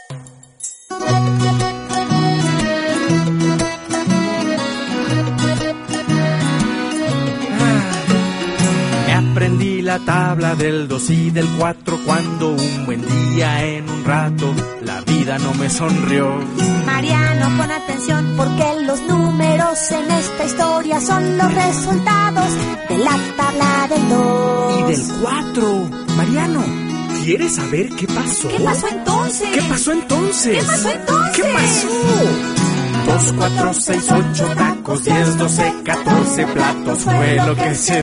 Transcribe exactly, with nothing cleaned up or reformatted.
Aprendí la tabla del dos y del cuatro cuando un buen día en un rato la vida no me sonrió. Mariano, pon atención porque los números en esta historia son los resultados de la tabla del dos. Y del cuatro. Mariano, ¿quieres saber qué pasó? ¿Qué pasó entonces? ¿Qué pasó entonces? ¿Qué pasó entonces? ¿Qué pasó? Dos, cuatro, seis, ocho tacos, diez, doce, catorce platos fue lo que se